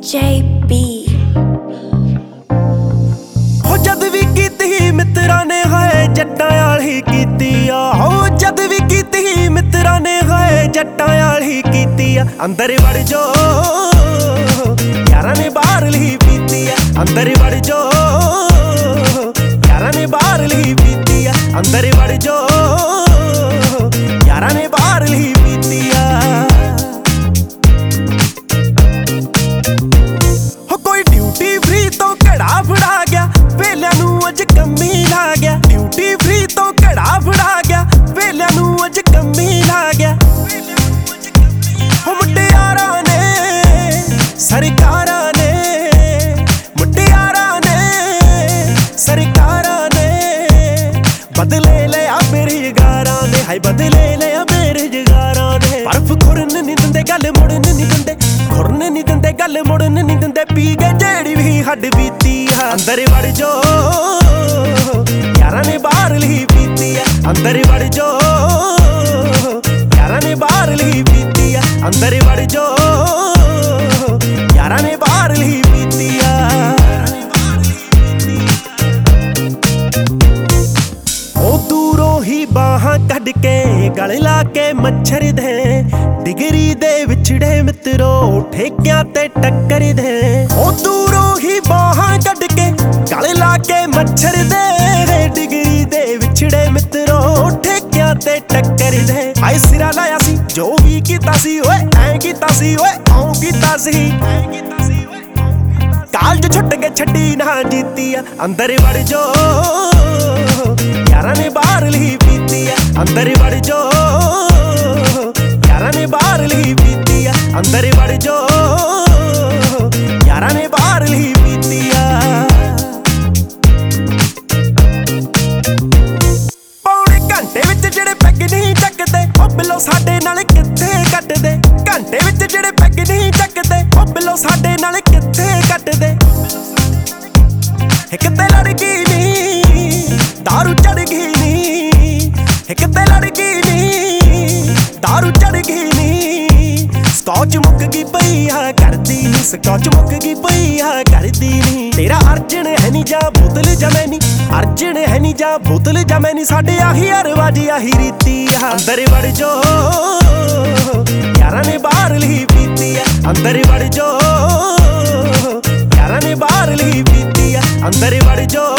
JB हो जद भी कीती मित्रा ने है जट्टां वाली कीती आ। हो जद भी कीती मित्रा ने है जट्टां वाली कीती आ। अंदर वड़ जो यारां ने बाहरली पीती आ। अंदर वड़ जो यारां ने बाहरली पीती आ। अंदर वड़ जो यारां ने बाहरली पीती आ। हो कोई ड्यूटी फ्री तो घड़ा फड़ा गया वेलिਆਂ ਨੂੰ ਅੱਜ ਕੰਮੀ ਲਾ ਗਿਆ। ड्यूटी फ्री तो घड़ा फड़ा गया वेलिਆਂ ਨੂੰ ਅੱਜ ਕੰਮੀ ਲਾ ਗਿਆ। ਹੋ ਮੁਟਿਆਰਾਂ ਨੇ ਸਰਕਾਰਾਂ ਨੇ ਮੁਟਿਆਰਾਂ ਨੇ ਸਰਕਾਰਾਂ ਨੇ ਬਦਲੇ ਲਿਆ ਬੇਰੁਜ਼ਗਾਰਾਂ ਨੇ। ਹਾਏ ਬਦਲੇ ਲਿਆ ਬੇਰੁਜ਼ਗਾਰਾਂ ਨੇ। ਬਰਫ ਖੁਰਨ ਨਹੀਂ ਦਿੰਦੇ ਗੱਲ ਮੁੜਨ ਨਹੀਂ ਦਿੰਦੇ ਖੁਰਨ ਨਹੀਂ ਦਿੰਦੇ ਗੱਲ ਮੁੜਨ ਨਹੀਂ ਦਿੰਦੇ। ਪੀ ਗਏ ਜਿਹੜੀ ਵੀ ਹੱਡ ਬੀਤੀ ਆ। ਅੰਦਰ ਵੜ ਜੋ यारां ने बाहरली पीती है। अंदर वड़ जो यारां ने बाहरली पीती है। अंदर वड़ जो यारां ने बाहरली पीती है। ओ दूरों ही बाहां कढ के गल ला के मच्छर दे डिगरी दे विछड़े मित्रो ठेकियां ते टक्कर दे। ओ दूरों ही बाहां कढ के गल ला के मच्छर दे डिगरी दे विछड़े मित्रो ठेकियां ते टक्कर दे। हाय सिरा लाया सी जो भी कीता सी ओए ऐ कीता सी ओए औ कीता सी। कालज छुट के छड्डी ना जीती आ। अंदर वड़ जो यारां ने बाहरली पीती आ। अंदर वड़ जो यारां ने बाहरली पीती आ। अंदर वड़ जो यारां ने बाहरली पीती आ। पौने घंटे विच जेड़े पैग नहीं चकदे ओ बिलो साडे नाल कित्थे कटदे। घंटे विच जेड़े पैग नहीं चकदे ओ बिलो साडे नाल कित्थे कटदे। एक ते लड़ गई नी दारू चढ़ गई नी। एक ते लड़ गई नी दारू चढ़ गई नी। स्कॉच मुक गई पई आ करदी नी। स्कॉच मुक गई पई आ करदी नी। तेरा अर्जन है नी जा बोतल जमैनी अर्जन है नी जा बोतल जमैनी। साडे आही रवाजी आही रीती आ। अंदर वड़ जो यारां ने बाहरली पीती आ। अंदर वड़ जो यारां ने बाहरली पीती आ। अंदर वड़ जो